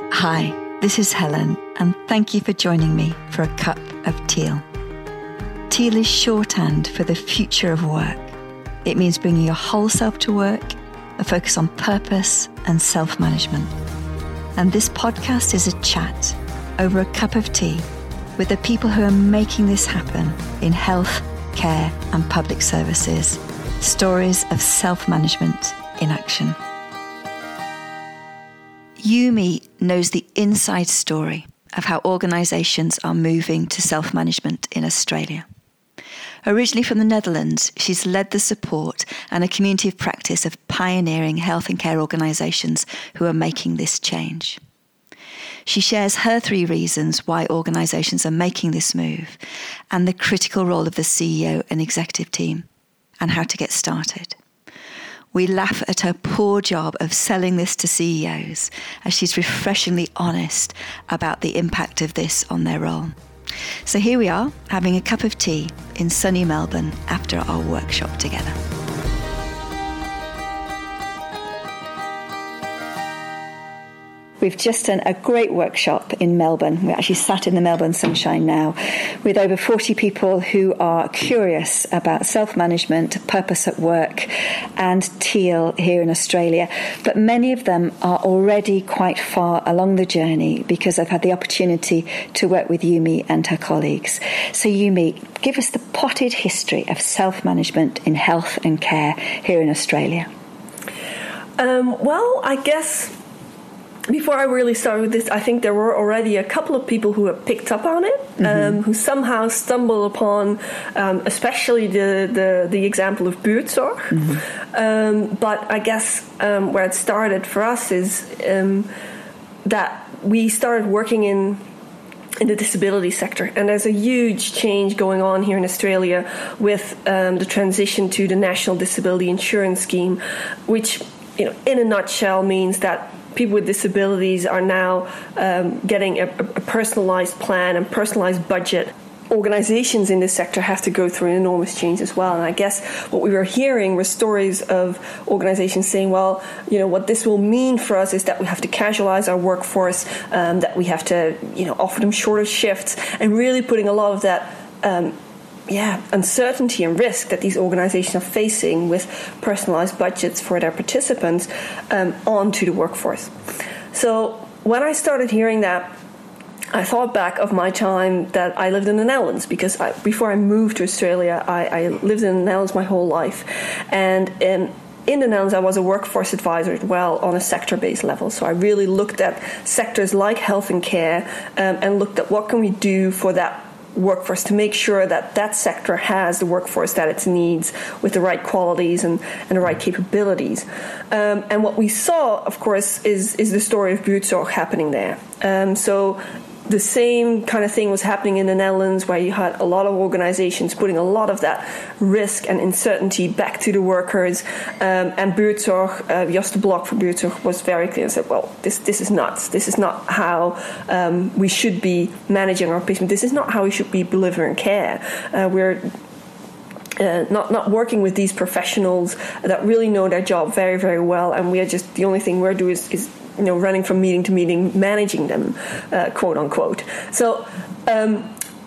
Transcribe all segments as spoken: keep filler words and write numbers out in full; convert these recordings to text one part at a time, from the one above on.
Hi, this is Helen, and thank you for joining me for a cup of teal. Teal is shorthand for the future of work. It means bringing your whole self to work, a focus on purpose and self-management. And this podcast is a chat over a cup of tea with the people who are making this happen in health, care, and public services. Stories of self-management in action. Yumi knows the inside story of how organisations are moving to self-management in Australia. Originally from the Netherlands, she's led the support and a community of practice of pioneering health and care organisations who are making this change. She shares her three reasons why organisations are making this move and the critical role of the C E O and executive team and how to get started. We laugh at her poor job of selling this to C E Os as she's refreshingly honest about the impact of this on their role. So here we are, having a cup of tea in sunny Melbourne after our workshop together. We've just done a great workshop in Melbourne. We're actually sat in the Melbourne sunshine now with over forty people who are curious about self-management, purpose at work and teal here in Australia. But many of them are already quite far along the journey because I've had the opportunity to work with Yumi and her colleagues. So Yumi, give us the potted history of self-management in health and care here in Australia. Um, well, I guess... Before I really started with this, I think there were already a couple of people who have picked up on it, mm-hmm. um, who somehow stumbled upon, um, especially the, the, the example of buurtzorg. Mm-hmm. Um, but I guess um, where it started for us is um, that we started working in in the disability sector, and there's a huge change going on here in Australia with um, the transition to the National Disability Insurance Scheme, which, you know, in a nutshell means that people with disabilities are now um, getting a, a personalized plan and personalized budget. Organizations in this sector have to go through an enormous change as well. And I guess what we were hearing were stories of organizations saying, well, you know, what this will mean for us is that we have to casualize our workforce, um, that we have to, you know, offer them shorter shifts, and really putting a lot of that um, yeah, uncertainty and risk that these organizations are facing with personalized budgets for their participants um, onto the workforce. So when I started hearing that, I thought back of my time that I lived in the Netherlands, because I, before I moved to Australia, I, I lived in the Netherlands my whole life. And in, in the Netherlands, I was a workforce advisor as well on a sector-based level. So I really looked at sectors like health and care um, and looked at what can we do for that workforce to make sure that that sector has the workforce that it needs with the right qualities and, and the right capabilities. Um, and what we saw, of course, is, is the story of buurtzorg happening there. Um, so the same kind of thing was happening in the Netherlands, where you had a lot of organizations putting a lot of that risk and uncertainty back to the workers. Um, and buurtzorg, uh, Jos de Blok from buurtzorg was very clear and said, well, this this is nuts. This is not how um, we should be managing our patients. This is not how we should be delivering care. Uh, we're Uh, not not working with these professionals that really know their job very, very well, and we are just, the only thing we're doing is, is you know, running from meeting to meeting, managing them, uh, quote unquote. So um,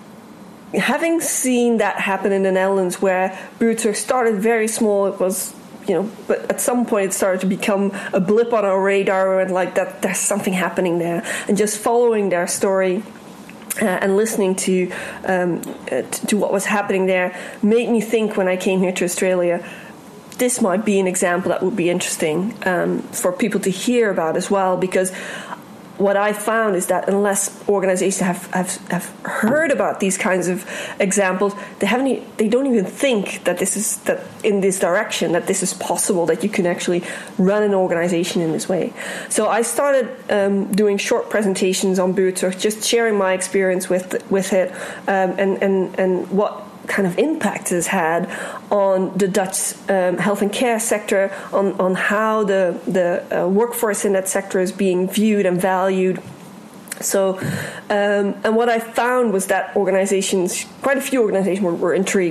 having seen that happen in the Netherlands, where buurtzorg started very small, it was, you know, but at some point it started to become a blip on our radar, and like that there's something happening there, and just following their story Uh, and listening to um, uh, to what was happening there made me think, when I came here to Australia, this might be an example that would be interesting um, for people to hear about as well, because what I found is that unless organizations have, have, have heard about these kinds of examples, they haven't e- they don't even think that this is that in this direction, that this is possible, that you can actually run an organization in this way. So I started um, doing short presentations on buurtzorg, just sharing my experience with with it, um, and, and, and what kind of impact it has had on the Dutch um, health and care sector, on, on how the, the uh, workforce in that sector is being viewed and valued. So, um, and what I found was that organizations, quite a few organizations were, were intrigued.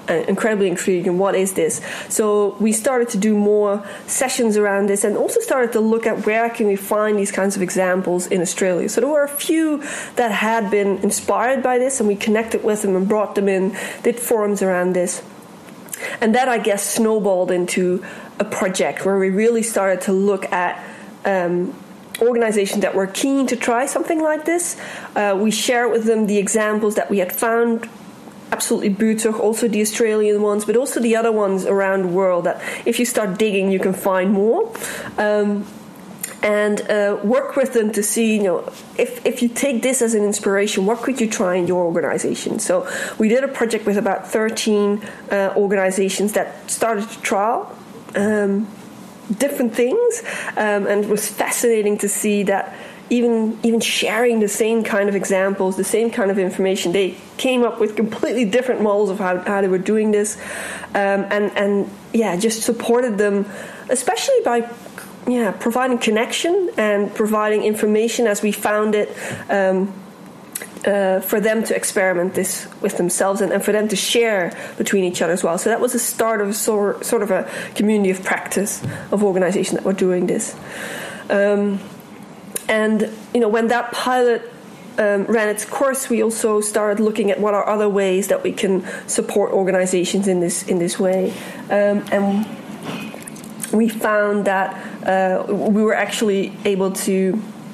uh, incredibly intriguing. What is this? So we started to do more sessions around this, and also started to look at where can we find these kinds of examples in Australia. So there were a few that had been inspired by this, and we connected with them and brought them in, did forums around this. And that, I guess, snowballed into a project where we really started to look at um, organizations that were keen to try something like this. Uh, we shared with them the examples that we had found, absolutely Buurtzorg, also the Australian ones, but also the other ones around the world that if you start digging, you can find more. Um, and uh, work with them to see, you know, if, if you take this as an inspiration, what could you try in your organization? So we did a project with about thirteen uh, organizations that started to trial um, different things, um, and it was fascinating to see that even even sharing the same kind of examples, the same kind of information, they came up with completely different models of how, how they were doing this, um, and and yeah, just supported them, especially by yeah providing connection and providing information as we found it. Um, Uh, for them to experiment this with themselves, and, and for them to share between each other as well. So that was the start of a sort, sort of a community of practice of organizations that were doing this. Um, and you know, when that pilot um, ran its course, we also started looking at what are other ways that we can support organizations in this in this way. Um, and we found that uh, we were actually able to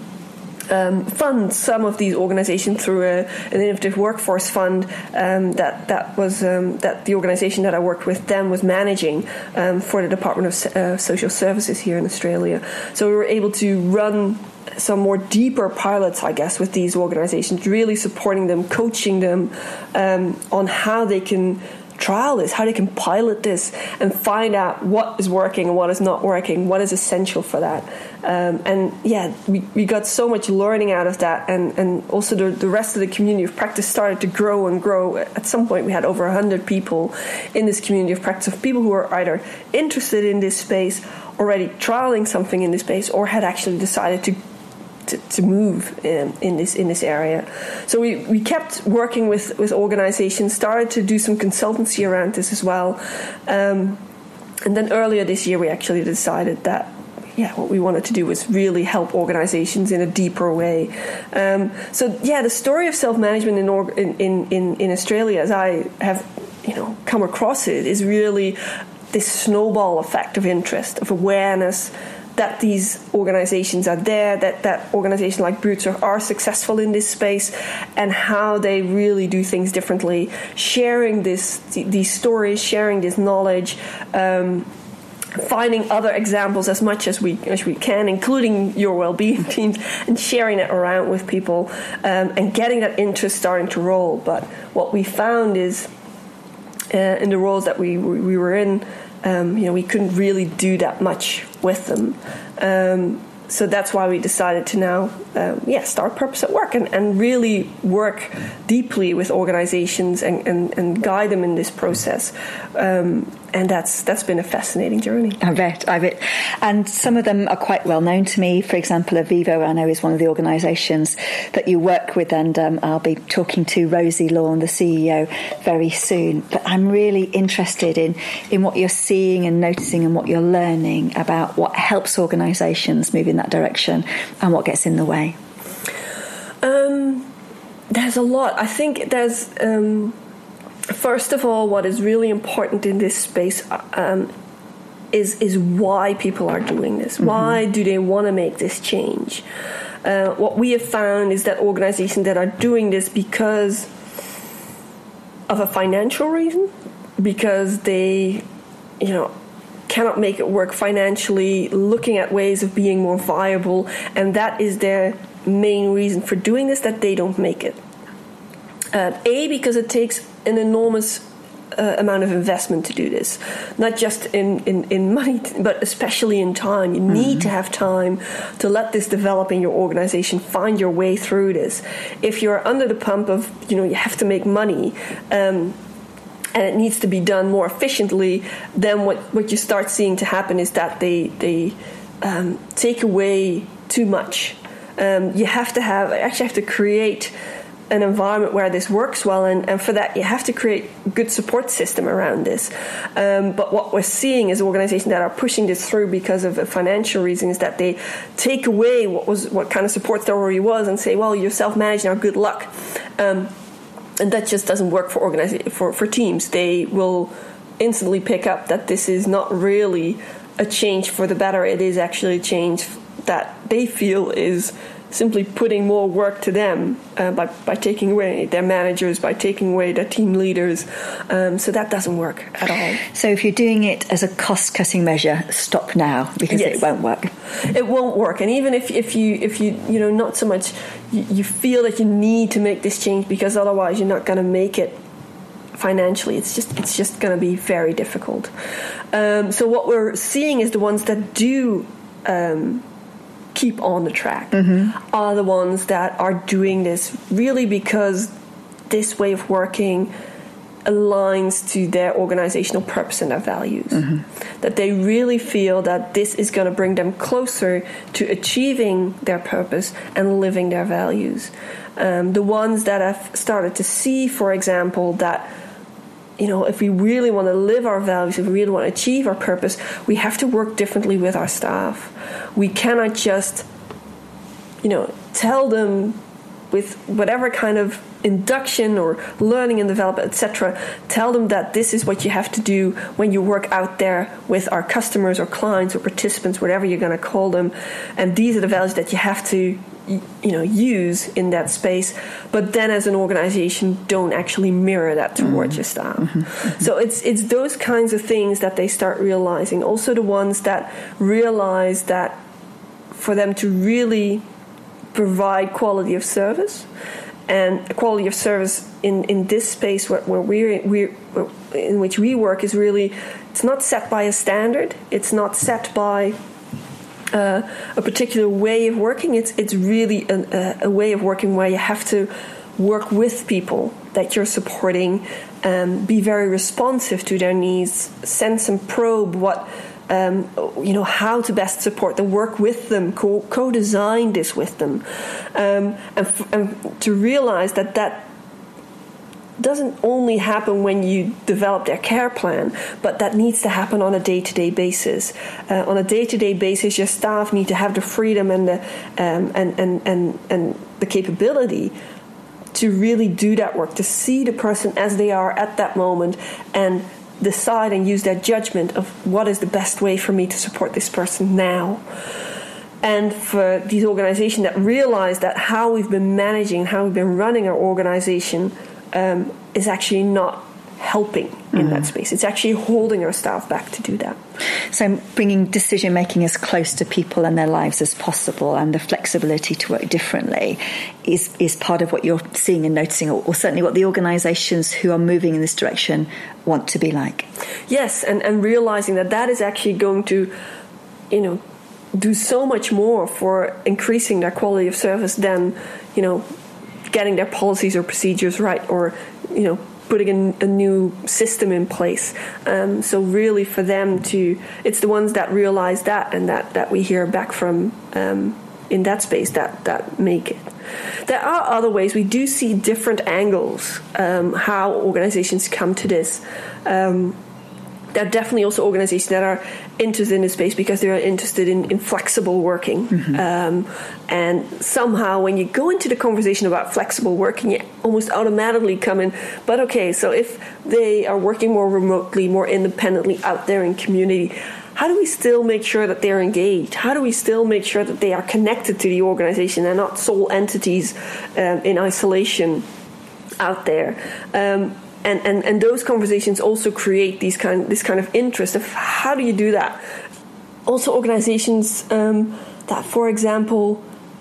Um, fund some of these organizations through a, an innovative workforce fund um, that that was um, that the organization that I worked with them was managing um, for the Department of uh, Social Services here in Australia. So we were able to run some more deeper pilots, I guess, with these organizations, really supporting them, coaching them um, on how they can trial this, how they can pilot this and find out what is working and what is not working, what is essential for that. Um, and yeah, we, we got so much learning out of that, and, and also the, the rest of the community of practice started to grow and grow. At some point we had over one hundred people in this community of practice, of people who were either interested in this space, already trialing something in this space, or had actually decided to To, to move in, in this in this area. So we, we kept working with, with organizations, started to do some consultancy around this as well. Um, and then earlier this year we actually decided that yeah, what we wanted to do was really help organizations in a deeper way. Um, so yeah, the story of self-management in, org- in, in, in Australia, as I have you know come across it, is really this snowball effect of interest, of awareness, that these organizations are there, that, that organizations like Buurtzorg are successful in this space, and how they really do things differently, sharing this, these stories, sharing this knowledge, um, finding other examples as much as we as we can, including your well-being teams, and sharing it around with people, um, and getting that interest starting to roll. But what we found is, uh, in the roles that we we were in, Um, you know, we couldn't really do that much with them. Um, so that's why we decided to now, um, yeah, start Purpose at Work and, and really work deeply with organizations and, and, and guide them in this process. Um, and that's that's been a fascinating journey. I bet, I bet. And some of them are quite well known to me. For example, Avivo, I know, is one of the organisations that you work with, and um, I'll be talking to Rosie Lawn, the C E O, very soon. But I'm really interested in, in what you're seeing and noticing and what you're learning about what helps organisations move in that direction and what gets in the way. Um, there's a lot. I think there's... Um, First of all, what is really important in this space um, is is why people are doing this. Mm-hmm. Why do they want to make this change? Uh, what we have found is that organizations that are doing this because of a financial reason, because they, you know, cannot make it work financially, looking at ways of being more viable, and that is their main reason for doing this, that they don't make it. Uh, A, because it takes an enormous uh, amount of investment to do this, not just in, in, in money, but especially in time. You mm-hmm. need to have time to let this develop in your organization, find your way through this. If you're under the pump of, you know, you have to make money, um, and it needs to be done more efficiently, then what, what you start seeing to happen is that they, they um, take away too much. Um, you have to have, actually have to create an environment where this works well, and, and for that you have to create a good support system around this. Um, but what we're seeing is organizations that are pushing this through because of financial reasons, that they take away what was what kind of support there already was and say, well, you're self-managed now, good luck. Um, and that just doesn't work for organiza- for for teams. They will instantly pick up that this is not really a change for the better. It is actually a change that they feel is simply putting more work to them uh, by, by taking away their managers, by taking away their team leaders. Um, so that doesn't work at all. So if you're doing it as a cost-cutting measure, stop now, because yes. it won't work. It won't work. And even if, if you if you you know not so much you, you feel that you need to make this change, because otherwise you're not going to make it financially. It's just it's just going to be very difficult. Um, so what we're seeing is the ones that do Um, keep on the track mm-hmm. are the ones that are doing this really because this way of working aligns to their organizational purpose and their values. Mm-hmm. That they really feel that this is going to bring them closer to achieving their purpose and living their values. Um, the ones that have started to see, for example, that you know, if we really want to live our values, if we really want to achieve our purpose, we have to work differently with our staff. We cannot just, you know, tell them with whatever kind of induction or learning and development, et cetera, tell them that this is what you have to do when you work out there with our customers or clients or participants, whatever you're going to call them. And these are the values that you have to, you know, use in that space. But then as an organization, don't actually mirror that towards mm-hmm. your staff. Mm-hmm. So it's it's those kinds of things that they start realizing. Also the ones that realize that for them to really provide quality of service, and quality of service in, in this space where, where we we in which we work is really, it's not set by a standard. It's not set by uh, a particular way of working. It's it's really an, a, a way of working where you have to work with people that you're supporting, um, be very responsive to their needs, sense and probe what. Um, you know, how to best support them, work with them, co- co-design this with them, um, and, f- and to realize that that doesn't only happen when you develop their care plan, but that needs to happen on a day-to-day basis. Uh, on a day-to-day basis, your staff need to have the freedom and the um, and, and, and, and the capability to really do that work, to see the person as they are at that moment, and decide and use their judgment of what is the best way for me to support this person now. And for these organizations that realize that how we've been managing, how we've been running our organization um, is actually not helping in mm. that space. It's actually holding our staff back to do that. So bringing decision-making as close to people and their lives as possible, and the flexibility to work differently is, is part of what you're seeing and noticing, or, or certainly what the organizations who are moving in this direction want to be like. Yes, and, and realizing that that is actually going to, you know, do so much more for increasing their quality of service than, you know, getting their policies or procedures right, or, you know, putting a, a new system in place. Um, so really for them to, it's the ones that realize that and that, that we hear back from um, in that space that, that make it. There are other ways. We do see different angles, um, how organizations come to this. Um, there are definitely also organizations that are interested in this space because they are interested in, in flexible working. Mm-hmm. Um, and somehow when you go into the conversation about flexible working, you almost automatically come in, but okay, so if they are working more remotely, more independently out there in community, how do we still make sure that they're engaged? How do we still make sure that they are connected to the organization and not sole entities um, in isolation out there? Um, And, and, and those conversations also create these kind this kind of interest of how do you do that? Also organizations um, that, for example,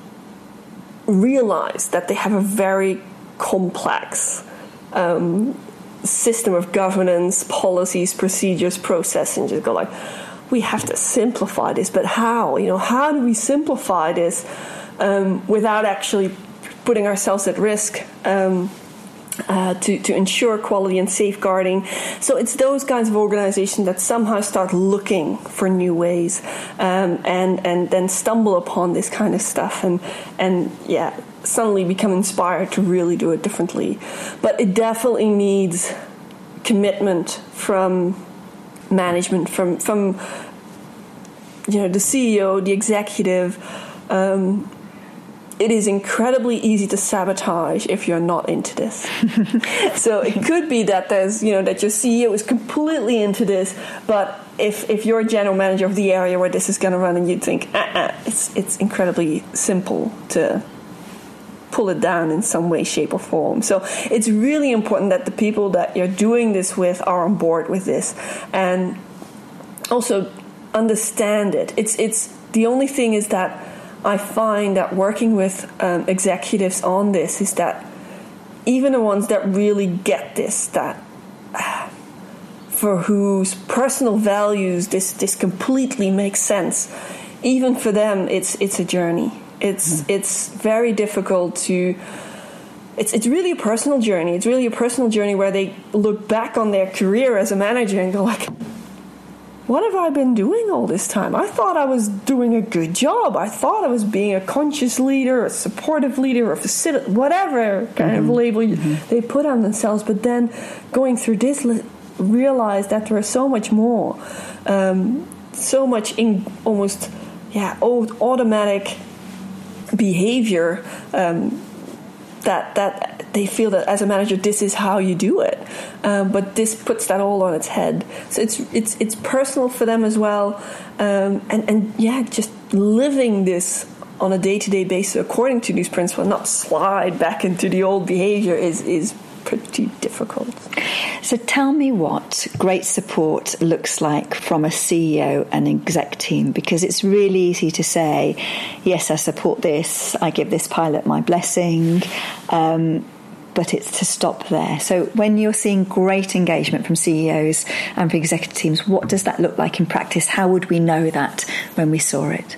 realize that they have a very complex um, system of governance, policies, procedures, process, and just go like, we have to simplify this, but how? You know, how do we simplify this um, without actually putting ourselves at risk? Um, Uh, to, to ensure quality and safeguarding. So it's those kinds of organizations that somehow start looking for new ways um, and, and then stumble upon this kind of stuff and, and yeah, suddenly become inspired to really do it differently. But it definitely needs commitment from management, from, from you know, the C E O, the executive. Um, It is incredibly easy to sabotage if you're not into this. So it could be that there's, you know, that your C E O is completely into this, but if if you're a general manager of the area where this is going to run, and you think, uh-uh, it's it's incredibly simple to pull it down in some way, shape, or form. So it's really important that the people that you're doing this with are on board with this, and also understand it. It's it's the only thing is that I find that working with um, executives on this is that even the ones that really get this, that uh, for whose personal values this, this completely makes sense, even for them it's it's a journey. It's mm. it's very difficult to. It's it's really a personal journey. It's really a personal journey where they look back on their career as a manager and go like, what have I been doing all this time? I thought I was doing a good job. I thought I was being a conscious leader, a supportive leader, a facilitator, whatever kind mm-hmm. of label mm-hmm. they put on themselves. But then going through this, realize that there is so much more, um, so much in almost yeah automatic behavior um, that that. They feel that as a manager, this is how you do it, um, but this puts that all on its head. So it's it's it's personal for them as well, um, and and yeah, just living this on a day-to-day basis according to these principles, not slide back into the old behavior, is is pretty difficult. So tell me what great support looks like from a C E O and exec team, because it's really easy to say, yes, I support this, I give this pilot my blessing. Um, But it's to stop there. So when you're seeing great engagement from C E Os and from executive teams, what does that look like in practice? How would we know that when we saw it?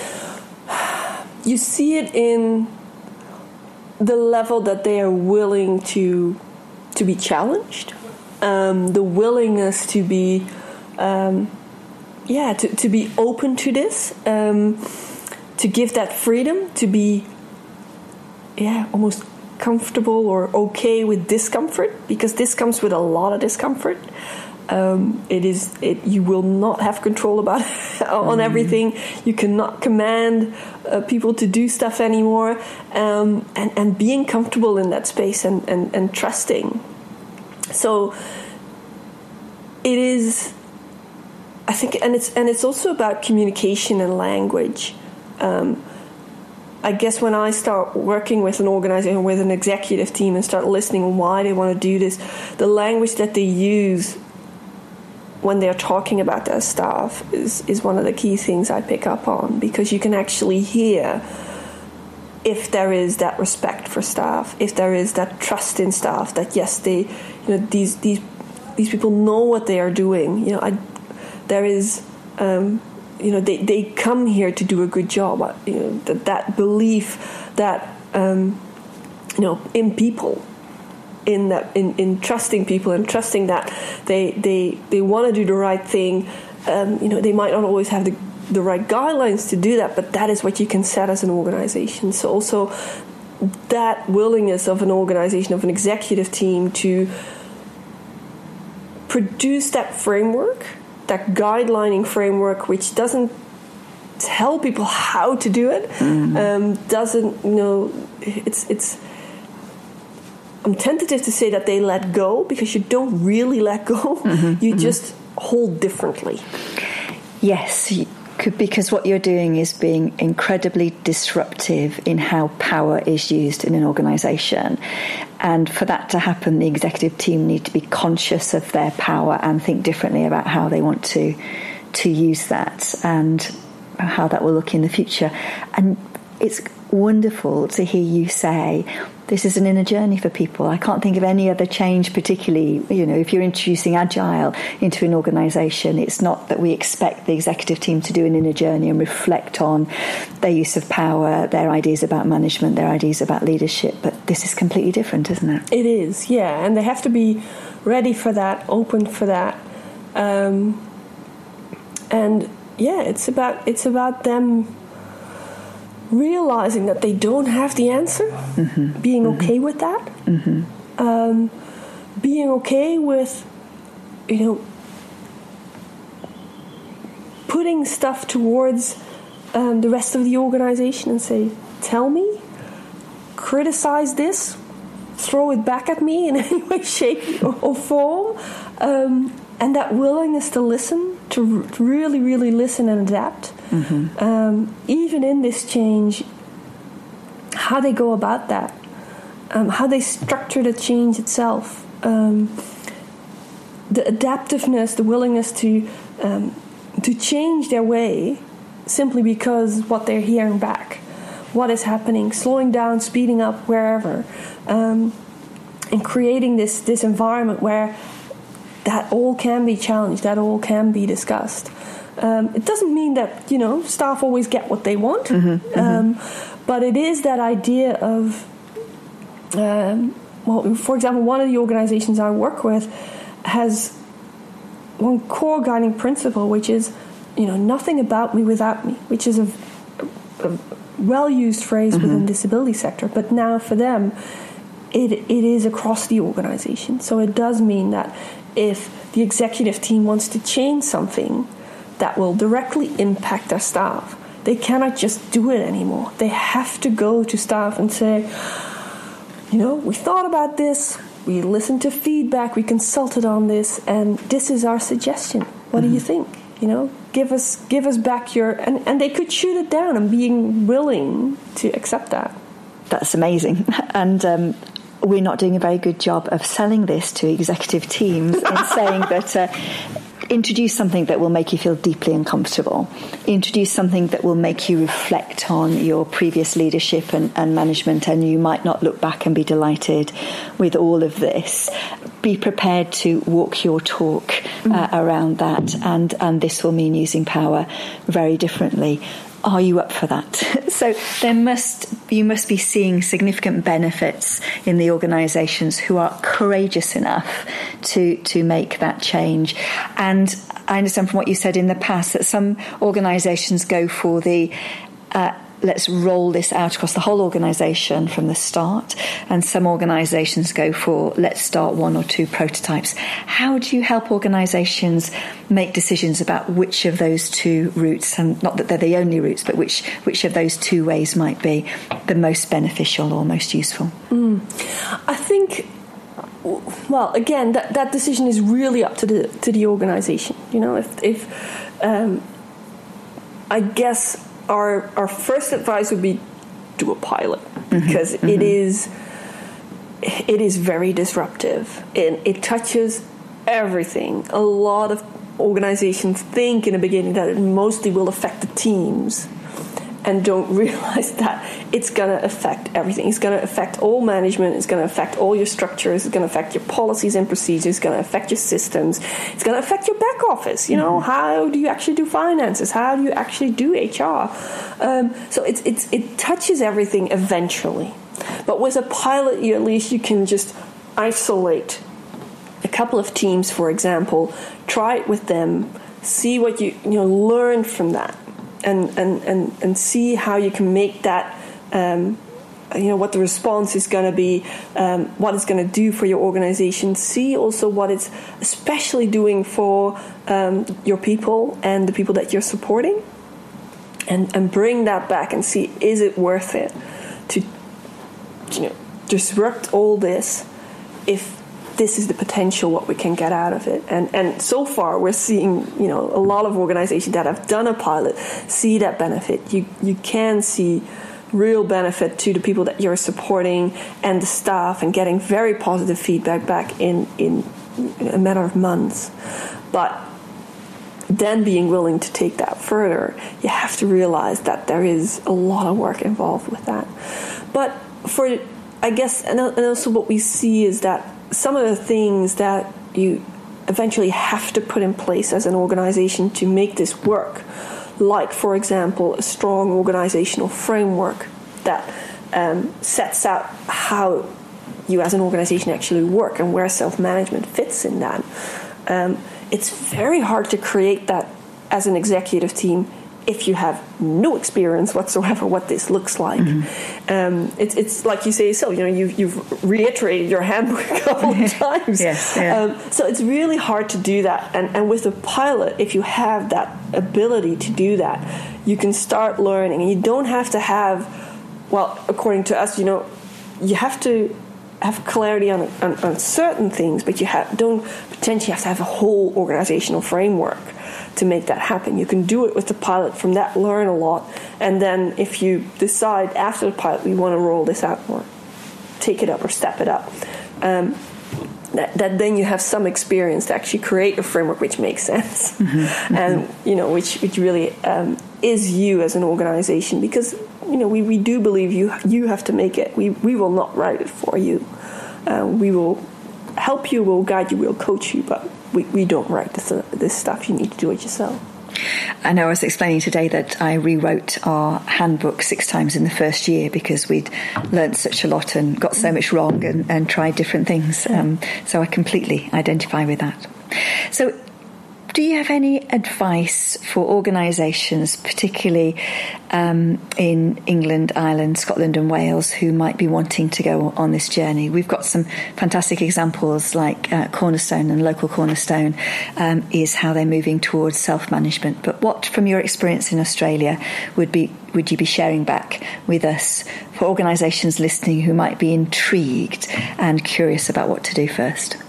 You see it in the level that they are willing to to be challenged, um, the willingness to be, um, yeah, to, to be open to this, um, to give that freedom, to be, yeah, almost comfortable or okay with discomfort, because this comes with a lot of discomfort. Um, it is it you will not have control about on everything. You cannot command uh, people to do stuff anymore, um, and and being comfortable in that space and, and, and trusting. So it is, I think, and it's and it's also about communication and language. Um, I guess when I start working with an organization, with an executive team, and start listening on why they want to do this, the language that they use when they're talking about their staff is, is one of the key things I pick up on, because you can actually hear if there is that respect for staff, if there is that trust in staff, that yes, they, you know, these these these people know what they are doing. You know, I, there is. Um, You know, they, they come here to do a good job. You know, that that belief that um, you know in people, in that in, in trusting people and trusting that they they, they want to do the right thing. Um, you know, they might not always have the the right guidelines to do that, but that is what you can set as an organization. So also that willingness of an organization, of an executive team, to produce that framework, that guidelining framework, which doesn't tell people how to do it, mm-hmm. um, doesn't, you know, it's, it's, I'm tentative to say that they let go, because you don't really let go. Mm-hmm. You mm-hmm. just hold differently. Yes, you could, because what you're doing is being incredibly disruptive in how power is used in an organization. And for that to happen, the executive team need to be conscious of their power and think differently about how they want to to use that and how that will look in the future. And it's wonderful to hear you say this is an inner journey for people. I can't think of any other change particularly, you know, if you're introducing Agile into an organisation, it's not that we expect the executive team to do an inner journey and reflect on their use of power, their ideas about management, their ideas about leadership, but this is completely different, isn't it? It is, yeah, and they have to be ready for that, open for that. Um, and yeah, it's about it's about them realizing that they don't have the answer, mm-hmm. being mm-hmm. okay with that, mm-hmm. um, being okay with, you know, putting stuff towards um, the rest of the organization and say, tell me, criticize this, throw it back at me in any way, shape, or, or form, um, and that willingness to listen, to r- really, really listen and adapt. Mm-hmm. Um, even in this change, how they go about that, um, how they structure the change itself, um, the adaptiveness, the willingness to um, to change their way simply because what they're hearing back, what is happening, slowing down, speeding up, wherever, um, and creating this this environment where that all can be challenged, that all can be discussed. Um, it doesn't mean that, you know, staff always get what they want, mm-hmm, um, mm-hmm. but it is that idea of, um, well, for example, one of the organizations I work with has one core guiding principle, which is, you know, nothing about me without me, which is a, a well-used phrase mm-hmm. within the disability sector, but now for them, it it is across the organization. So it does mean that if the executive team wants to change something that will directly impact their staff, they cannot just do it anymore. They have to go to staff and say, you know, we thought about this, we listened to feedback, we consulted on this, and this is our suggestion. What mm-hmm. do you think? You know, give us give us back your... And, and they could shoot it down and being willing to accept that. That's amazing. And um, we're not doing a very good job of selling this to executive teams in saying that... Uh, introduce something that will make you feel deeply uncomfortable. Introduce something that will make you reflect on your previous leadership and, and management, and you might not look back and be delighted with all of this. Be prepared to walk your talk uh, mm. around that, and, and this will mean using power very differently. Are you up for that? So there must you must be seeing significant benefits in the organisations who are courageous enough to to make that change. And I understand from what you said in the past that some organisations go for the uh, let's roll this out across the whole organisation from the start, and some organisations go for let's start one or two prototypes. How do you help organisations make decisions about which of those two routes, and not that they're the only routes, but which which of those two ways might be the most beneficial or most useful? Mm. I think, well, again, that, that decision is really up to the to the organisation. You know, if if um, I guess. Our our first advice would be do a pilot, because mm-hmm, it mm-hmm. is it is very disruptive and it touches everything. A lot of organizations think in the beginning that it mostly will affect the teams and don't realize that it's going to affect everything. It's going to affect all management. It's going to affect all your structures. It's going to affect your policies and procedures. It's going to affect your systems. It's going to affect your back office. You know, mm-hmm. how do you actually do finances? How do you actually do H R? Um, so it's it's it touches everything eventually. But with a pilot, you at least you can just isolate a couple of teams, for example. Try it with them. See what you you know learn from that. And, and, and, and see how you can make that, um, you know, what the response is going to be, um, what it's going to do for your organization. See also what it's especially doing for um, your people and the people that you're supporting. And, and bring that back and see, is it worth it to, you know, disrupt all this if this is the potential, what we can get out of it. And and so far we're seeing, you know, a lot of organizations that have done a pilot see that benefit. You you can see real benefit to the people that you're supporting and the staff, and getting very positive feedback back in, in a matter of months. But then being willing to take that further, you have to realize that there is a lot of work involved with that. But for I guess, and also what we see is that some of the things that you eventually have to put in place as an organization to make this work, like, for example, a strong organizational framework that um, sets out how you as an organization actually work and where self-management fits in that. Um, it's very hard to create that as an executive team if you have no experience whatsoever what this looks like. Mm-hmm. Um, it's it's like you say, so, you know, you've, you've reiterated your handbook a couple of times. Yes, yeah. Um, so it's really hard to do that. And, and with a pilot, if you have that ability to do that, you can start learning. And you don't have to have, well, according to us, you know, you have to have clarity on, on, on certain things, but you have, don't potentially have to have a whole organizational framework to make that happen. You can do it with the pilot, from that learn a lot, and then if you decide after the pilot we want to roll this out more, take it up or step it up, um, that, that then you have some experience to actually create a framework which makes sense. Mm-hmm. And you know, which which really um, is you as an organization, because you know we, we do believe you you have to make it. We we will not write it for you. Uh, we will help you, we'll guide you, we'll coach you, but we, we don't write this, uh, this stuff. You need to do it yourself. I know I was explaining today that I rewrote our handbook six times in the first year because we'd learnt such a lot and got so much wrong and, and tried different things. Um, so I completely identify with that. So do you have any advice for organisations, particularly um, in England, Ireland, Scotland and Wales, who might be wanting to go on this journey? We've got some fantastic examples like uh, Cornerstone, and Local Cornerstone um, is how they're moving towards self-management. But what, from your experience in Australia, would be would you be sharing back with us for organisations listening who might be intrigued and curious about what to do first?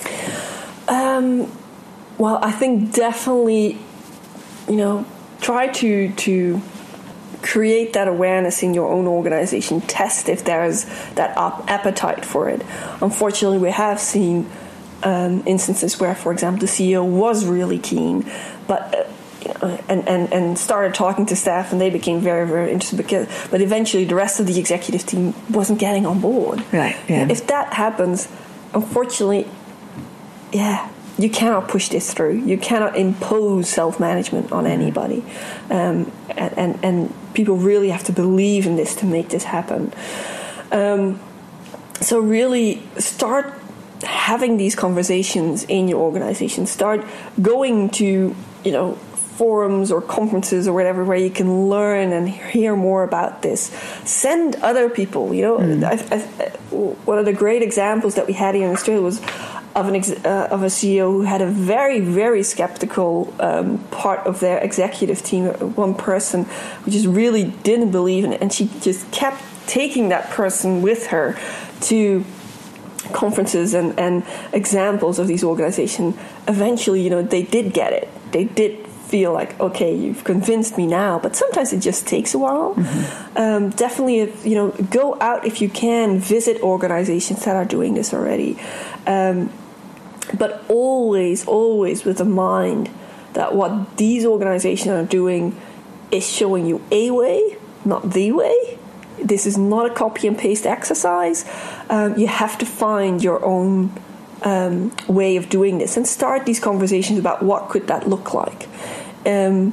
Um. Well, I think definitely, you know, try to to create that awareness in your own organization. Test if there's that op- appetite for it. Unfortunately, we have seen um, instances where, for example, the C E O was really keen, but uh, you know, and, and and started talking to staff, and they became very very interested. Because, but eventually, the rest of the executive team wasn't getting on board. Right. Yeah. If that happens, unfortunately, yeah. You cannot push this through. You cannot impose self-management on anybody. Um, and, and, and people really have to believe in this to make this happen. Um, so really start having these conversations in your organization. Start going to, you know, forums or conferences or whatever where you can learn and hear more about this. Send other people, you know. Mm. I, I, one of the great examples that we had here in Australia was of an ex- uh, of a C E O who had a very, very skeptical um, part of their executive team, one person who just really didn't believe in it, and she just kept taking that person with her to conferences and, and examples of these organizations. Eventually, you know, they did get it. They did feel like, okay, you've convinced me now, but sometimes it just takes a while. Mm-hmm. Um, definitely, if, you know, go out if you can, visit organizations that are doing this already. Um, but always, always with the mind that what these organizations are doing is showing you a way, not the way. This is not a copy and paste exercise. Um, you have to find your own um, way of doing this and start these conversations about what could that look like. Um,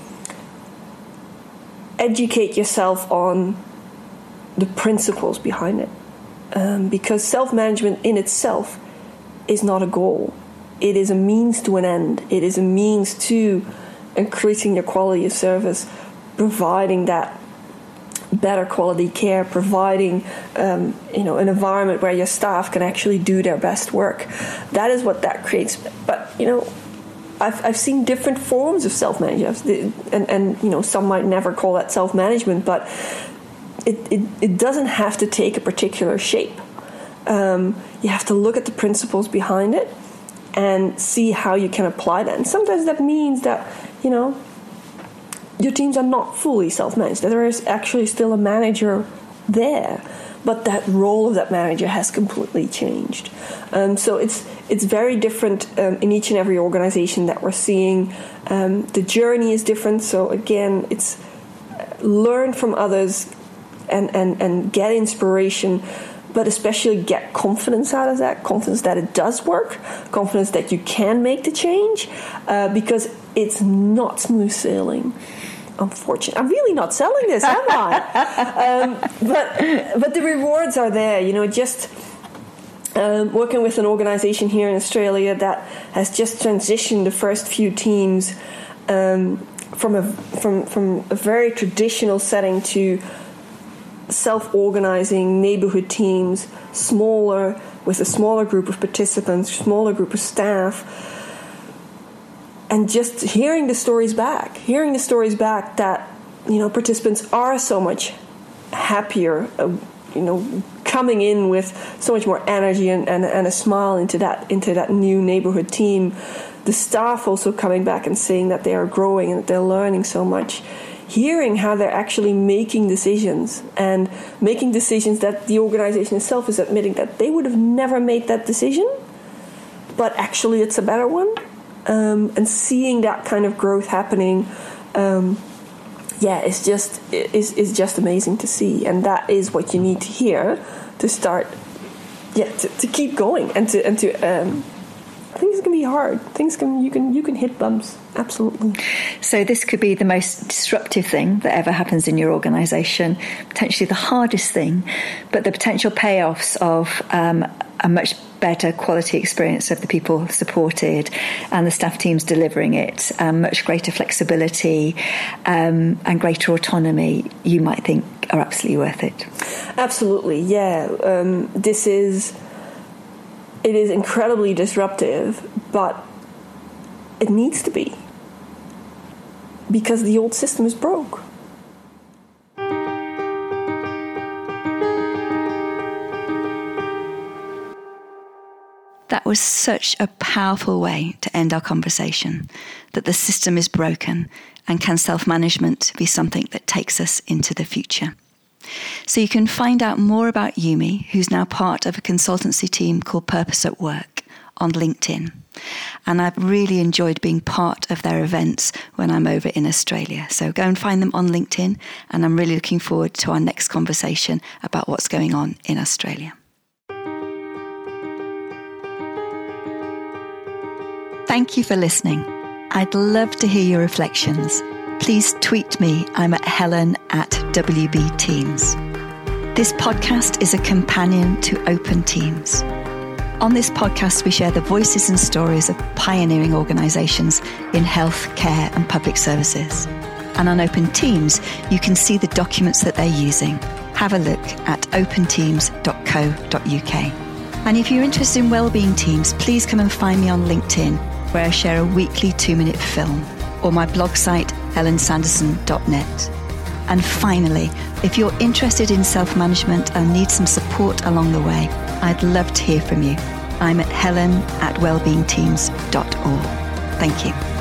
educate yourself on the principles behind it, um, because self-management in itself is not a goal. It is a means to an end. It is a means to increasing your quality of service, providing that better quality care, providing um, you know an environment where your staff can actually do their best work. That is what that creates. But you know, I've I've seen different forms of self-management, and and you know some might never call that self-management, but it it, it doesn't have to take a particular shape. Um, you have to look at the principles behind it and see how you can apply that. And sometimes that means that you know. your teams are not fully self-managed. There is actually still a manager there, but that role of that manager has completely changed. Um, so it's it's very different um, in each and every organization that we're seeing. Um, the journey is different. So again, it's learn from others and, and, and get inspiration, but especially get confidence out of that, confidence that it does work, confidence that you can make the change, uh, because it's not smooth sailing. Unfortunately, I'm really not selling this, am I? um, but but the rewards are there. You know, just um, working with an organisation here in Australia that has just transitioned the first few teams um, from a from from a very traditional setting to self-organising neighbourhood teams, smaller, with a smaller group of participants, smaller group of staff. And just hearing the stories back, hearing the stories back that, you know, participants are so much happier, uh, you know, coming in with so much more energy and, and, and a smile into that into that new neighborhood team. The staff also coming back and saying that they are growing and that they're learning so much. Hearing how they're actually making decisions and making decisions that the organization itself is admitting that they would have never made that decision, but actually it's a better one. Um, and seeing that kind of growth happening, um, yeah, it's just is is just amazing to see, and that is what you need to hear to start, yeah, to, to keep going and to and to. Um, things can be hard. Things can you can you can hit bumps. Absolutely. So this could be the most disruptive thing that ever happens in your organisation, potentially the hardest thing, but the potential payoffs of um, a much better quality experience of the people supported and the staff teams delivering it, um, much greater flexibility um, and greater autonomy, you might think are absolutely worth it. Absolutely, yeah. Um, this is, it is incredibly disruptive, but it needs to be, because the old system is broke. That was such a powerful way to end our conversation, that the system is broken, and can self-management be something that takes us into the future? So you can find out more about Yumi, who's now part of a consultancy team called Purpose at Work, on LinkedIn. And I've really enjoyed being part of their events when I'm over in Australia. So go and find them on LinkedIn, and I'm really looking forward to our next conversation about what's going on in Australia. Thank you for listening. I'd love to hear your reflections. Please tweet me. I'm at Helen at W B Teams. This podcast is a companion to Open Teams. On this podcast, we share the voices and stories of pioneering organisations in health, care and public services. And on Open Teams, you can see the documents that they're using. Have a look at open teams dot co dot uk. And if you're interested in wellbeing teams, please come and find me on LinkedIn, where I share a weekly two-minute film, or my blog site, helen sanderson dot net. And finally, if you're interested in self-management and need some support along the way, I'd love to hear from you. I'm at helen at wellbeing teams dot org. Thank you.